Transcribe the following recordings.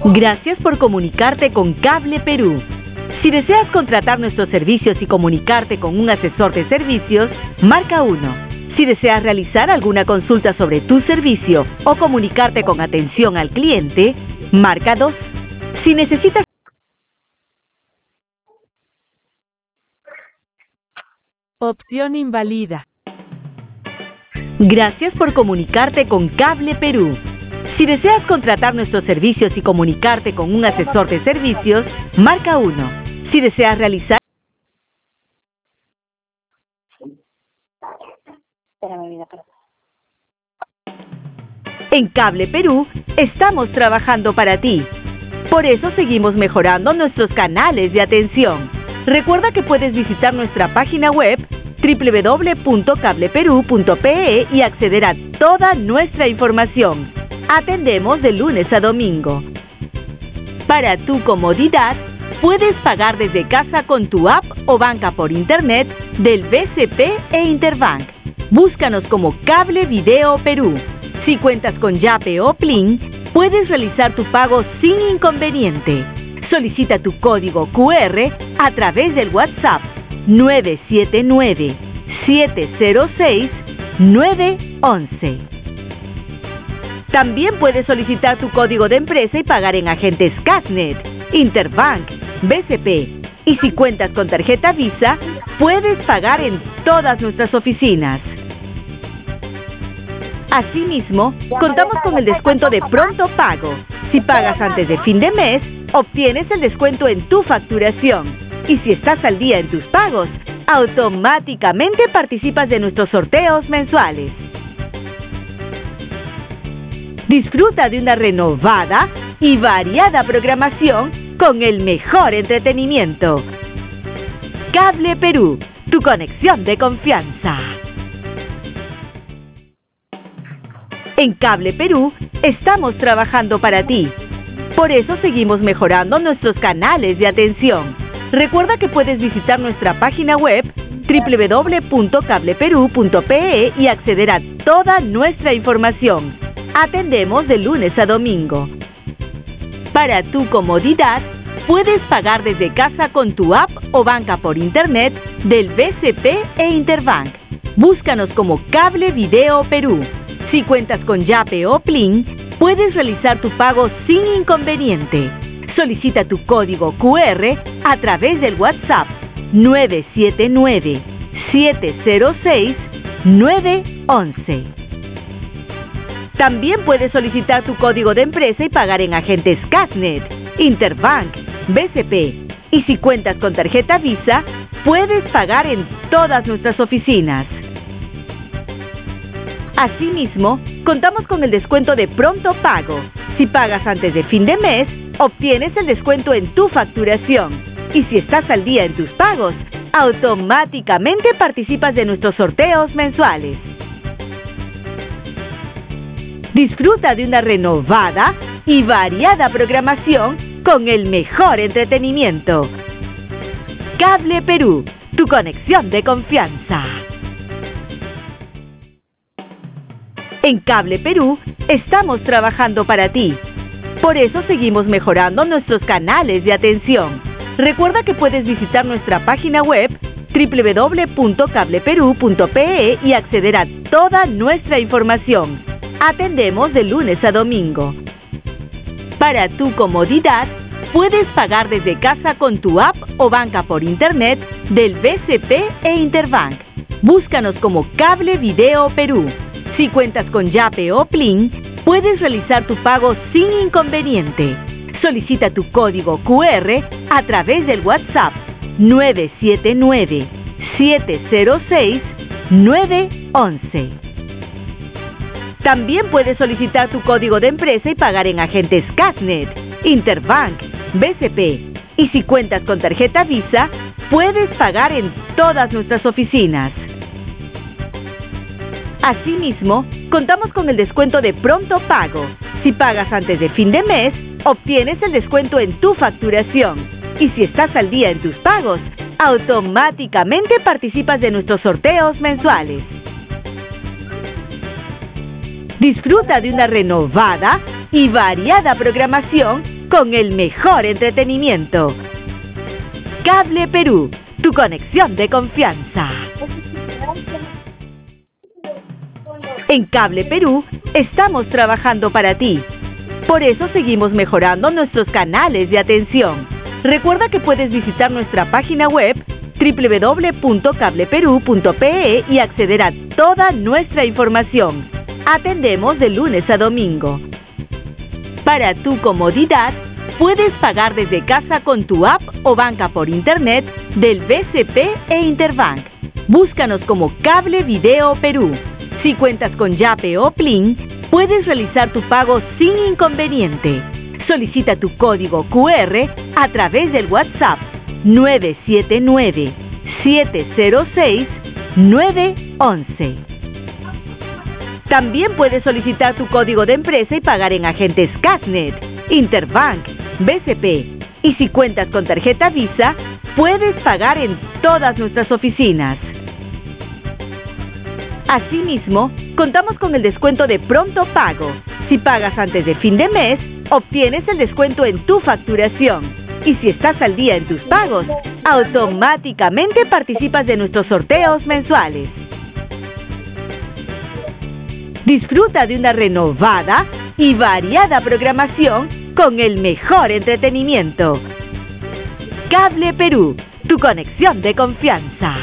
Gracias por comunicarte con Cable Perú. Si deseas contratar nuestros servicios y comunicarte con un asesor de servicios, marca 1. Si deseas realizar alguna consulta sobre tu servicio o comunicarte con atención al cliente, marca 2. Si necesitas... Opción invalida. Gracias por comunicarte con Cable Perú. Si deseas contratar nuestros servicios y comunicarte con un asesor de servicios, marca 1. Si deseas realizar... En Cable Perú, estamos trabajando para ti. Por eso seguimos mejorando nuestros canales de atención. Recuerda que puedes visitar nuestra página web www.cableperú.pe y acceder a toda nuestra información. Atendemos de lunes a domingo. Para tu comodidad, puedes pagar desde casa con tu app o banca por internet del BCP e Interbank. Búscanos como Cable Video Perú. Si cuentas con Yape o Plin, puedes realizar tu pago sin inconveniente. Solicita tu código QR a través del WhatsApp 979-706-911. También puedes solicitar tu código de empresa y pagar en agentes Casnet, Interbank, BCP. Y si cuentas con tarjeta Visa, puedes pagar en todas nuestras oficinas. Asimismo, contamos con el descuento de pronto pago. Si pagas antes de fin de mes, obtienes el descuento en tu facturación. Y si estás al día en tus pagos, automáticamente participas de nuestros sorteos mensuales. Disfruta de una renovada y variada programación con el mejor entretenimiento. Cable Perú, tu conexión de confianza. En Cable Perú, estamos trabajando para ti. Por eso seguimos mejorando nuestros canales de atención. Recuerda que puedes visitar nuestra página web www.cableperú.pe y acceder a toda nuestra información. Atendemos de lunes a domingo. Para tu comodidad, puedes pagar desde casa con tu app o banca por internet del BCP e Interbank. Búscanos como Cable Video Perú. Si cuentas con Yape o Plin, puedes realizar tu pago sin inconveniente. Solicita tu código QR a través del WhatsApp 979-706-911. También puedes solicitar tu código de empresa y pagar en agentes Casnet, Interbank, BCP. Y si cuentas con tarjeta Visa, puedes pagar en todas nuestras oficinas. Asimismo, contamos con el descuento de pronto pago. Si pagas antes de fin de mes, obtienes el descuento en tu facturación. Y si estás al día en tus pagos, automáticamente participas de nuestros sorteos mensuales. Disfruta de una renovada y variada programación con el mejor entretenimiento. Cable Perú, tu conexión de confianza. En Cable Perú, estamos trabajando para ti. Por eso seguimos mejorando nuestros canales de atención. Recuerda que puedes visitar nuestra página web www.cableperú.pe y acceder a toda nuestra información. Atendemos de lunes a domingo. Para tu comodidad, puedes pagar desde casa con tu app o banca por internet del BCP e Interbank. Búscanos como Cable Video Perú. Si cuentas con Yape o Plin, puedes realizar tu pago sin inconveniente. Solicita tu código QR a través del WhatsApp 979-706-911. También puedes solicitar tu código de empresa y pagar en agentes Casnet, Interbank, BCP. Y si cuentas con tarjeta Visa, puedes pagar en todas nuestras oficinas. Asimismo, contamos con el descuento de pronto pago. Si pagas antes de fin de mes, obtienes el descuento en tu facturación. Y si estás al día en tus pagos, automáticamente participas de nuestros sorteos mensuales. Disfruta de una renovada y variada programación con el mejor entretenimiento. Cable Perú, tu conexión de confianza. En Cable Perú estamos trabajando para ti. Por eso seguimos mejorando nuestros canales de atención. Recuerda que puedes visitar nuestra página web www.cableperú.pe y acceder a toda nuestra información. Atendemos de lunes a domingo. Para tu comodidad, puedes pagar desde casa con tu app o banca por internet del BCP e Interbank. Búscanos como Cable Video Perú. Si cuentas con Yape o Plin, puedes realizar tu pago sin inconveniente. Solicita tu código QR a través del WhatsApp 979-706-911. También puedes solicitar tu código de empresa y pagar en agentes Casnet, Interbank, BCP. Y si cuentas con tarjeta Visa, puedes pagar en todas nuestras oficinas. Asimismo, contamos con el descuento de pronto pago. Si pagas antes de fin de mes, obtienes el descuento en tu facturación. Y si estás al día en tus pagos, automáticamente participas de nuestros sorteos mensuales. Disfruta de una renovada y variada programación con el mejor entretenimiento. Cable Perú, tu conexión de confianza.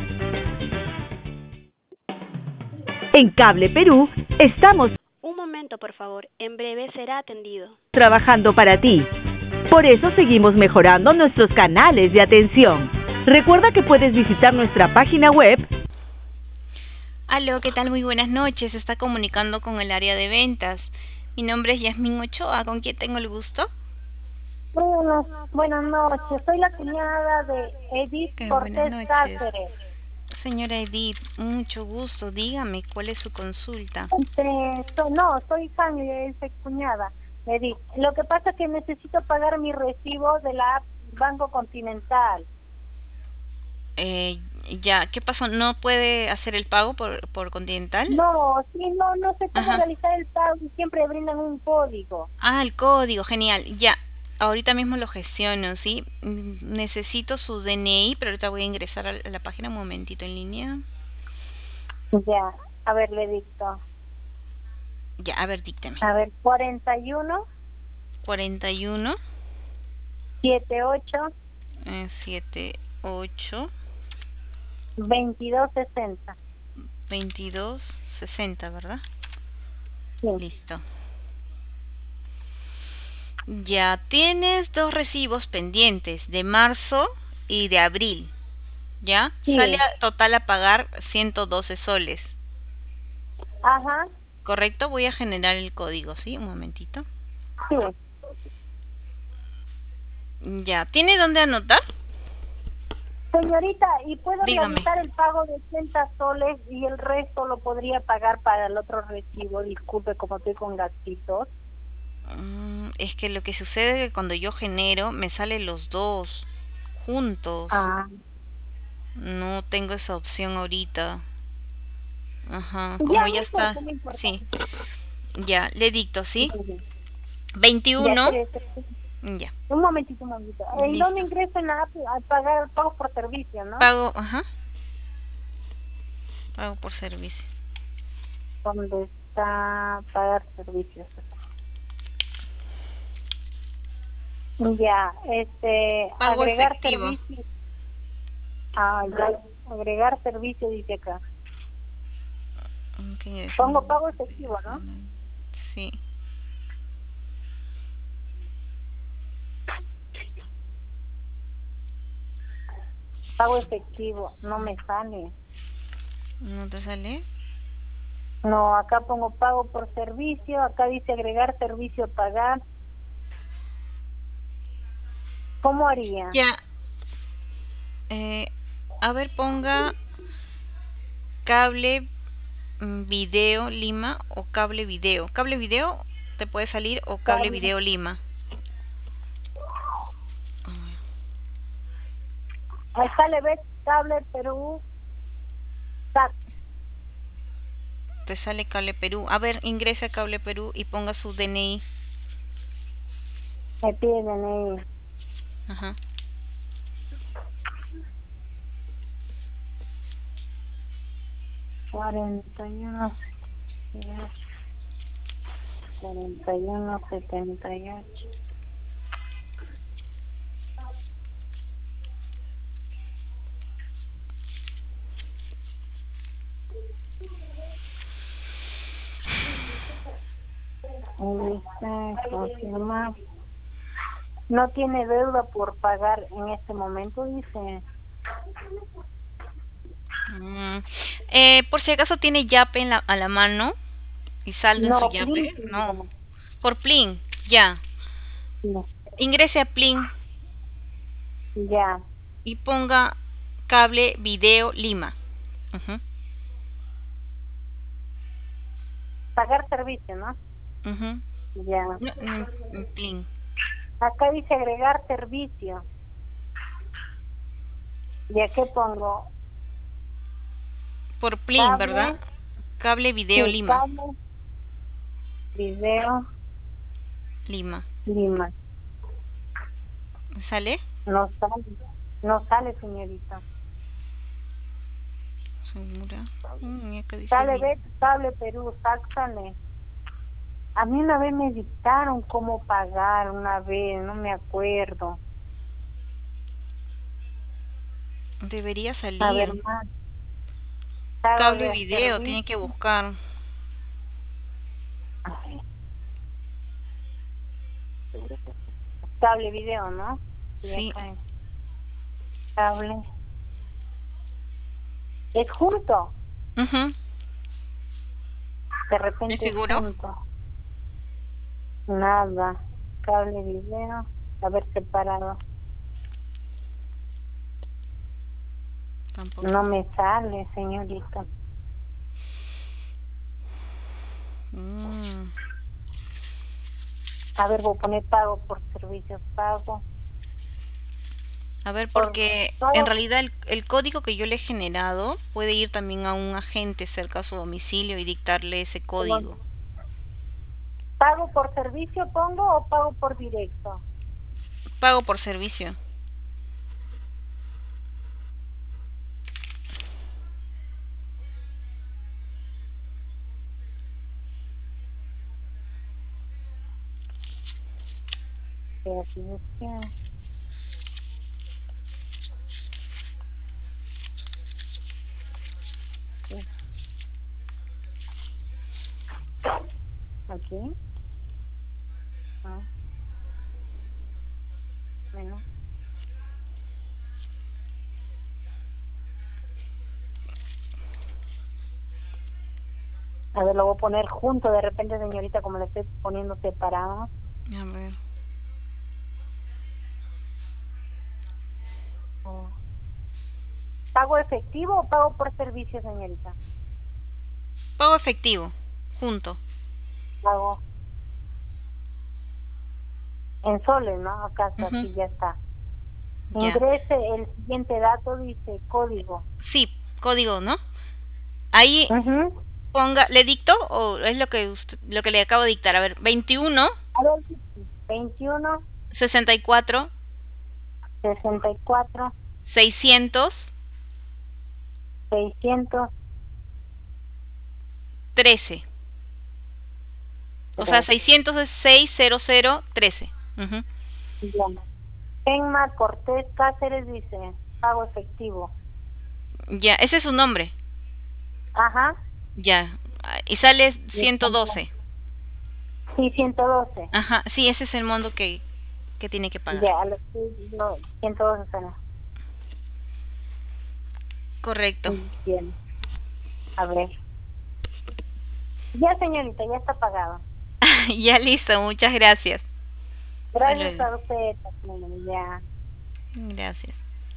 En Cable Perú estamos Un momento, por favor. En breve será atendido. trabajando para ti. Por eso seguimos mejorando nuestros canales de atención. Recuerda que puedes visitar nuestra página web. Aló, ¿qué tal? Muy buenas noches. Se está comunicando con el área de ventas. Mi nombre es Yasmín Ochoa. ¿Con quién tengo el gusto? Buenas noches. Soy la cuñada de Edith Buenas Cortés noches. Cáceres. Señora Edith, mucho gusto. Dígame, ¿cuál es su consulta? Soy familia, es cuñada, Edith. Lo que pasa es que necesito pagar mi recibo de la app Banco Continental. Ya, ¿qué pasó? ¿No puede hacer el pago por Continental? No sé cómo Ajá. realizar el pago y siempre brindan un código. Ah, el código, genial. Ya, ahorita mismo lo gestiono, ¿sí? Necesito su DNI, pero ahorita voy a ingresar a la página un momentito en línea. Ya, a ver, le dicto. Ya, a ver, dícteme. A ver, 41 41 78 78 22 60. 22 60, ¿verdad? Sí. Listo. Ya tienes dos recibos pendientes, de marzo y de abril. ¿Ya? Sí. Sale a total a pagar 112 soles. Ajá, ¿Correcto? Voy a generar el código, ¿sí? Un momentito. sí. Ya. ¿Tiene dónde anotar? Señorita, ¿y puedo Dígame. realizar el pago de 80 soles y el resto lo podría pagar para el otro recibo? Disculpe, como estoy con gastitos. Es que lo que sucede es que cuando yo genero, me salen los dos juntos. Ah, No tengo esa opción ahorita. Ajá, Ya, como no ya importa, está. no importa. Sí. Ya, le dicto, ¿sí? Ya, 21. espérese. Ya. Un momentito. ¿En Listo. dónde ingreso en la app a pagar el pago por servicio, no? Pago, ajá. Pago por servicio. ¿Dónde está pagar servicios? Ya, Pago agregar efectivo. servicio. Ah, ya, agregar servicio dice acá. ¿Qué es? Pongo pago efectivo, ¿no? Sí. Pago efectivo, no me sale. ¿No te sale? No, acá pongo pago por servicio, acá dice agregar servicio, pagar. ¿Cómo haría? Ya. A ver, ponga cable video Lima o cable video. Cable video te puede salir o cable video Lima. Acá le ves cable Perú. Te sale cable Perú. A ver, ingrese a cable Perú y ponga su DNI. Me pide DNI. Ajá. Cuarenta y uno 78. Dice, confirma. No tiene deuda por pagar en este momento, dice. Por si acaso tiene Yape a la mano y saldo en su No, Yape. please, No. no. Por Plin, ya. No. Ingrese a Plin Ya. y ponga cable video Lima. Ujú, Pagar servicio, ¿no? ujú. Ya. No, en Plin. Acá dice agregar servicio. ¿Y a qué pongo? Por Plin, ¿verdad? Cable. Cable video Sí, Lima. cable. Video. Lima. Lima. ¿Sale? No sale. No sale, señorita. Segura. Acá dice Sale Lima. cable Perú, sácale. A mí una vez me dictaron cómo pagar, una vez, no me acuerdo. Debería A ver, salir. más. Pago Cable de video, tiene que servicio. buscar. A ver. Cable video, ¿no? Sí. Acá. Cable. Es junto. Ujú. De ¿Es repente es seguro? junto. Nada. Cable video. A ver, separado. Tampoco. No me sale, señorita. Mm. A ver, voy a poner pago por servicios, pago. A ver, Por porque en todo, realidad el código que yo le he generado puede ir también a un agente cerca a su domicilio y dictarle ese código. ¿pago por servicio pongo o pago por directo? Pago por servicio. Servicio. Aquí. Ah, bueno. A ver, lo voy a poner junto de repente, señorita, como le estoy poniendo separado. A ver. Oh. ¿Pago efectivo o pago por servicio, señorita? Pago efectivo. Junto. Pago en soles, ¿no? Acá está, Ujú. aquí ya está. Ya. Ingrese el siguiente dato, dice código. Sí, código, ¿no? Ahí Ujú. ponga, ¿le dicto o es lo que le acabo de dictar? A ver, 21 A ver, 21 64 64 600 600 13. O sea, 600 es 60013. Ujú. Ya. Enma Cortés Cáceres dice, pago efectivo. Ya, ese es su nombre. Ajá. Ya. Y sale 112. Sí, 112. Ajá, sí, ese es el monto que tiene que pagar. Ya, no, 112 será. Correcto. Bien. A ver. Ya, señorita, ya está pagado. Ya listo, muchas gracias. Hasta Gracias luego. a usted, ya. Gracias.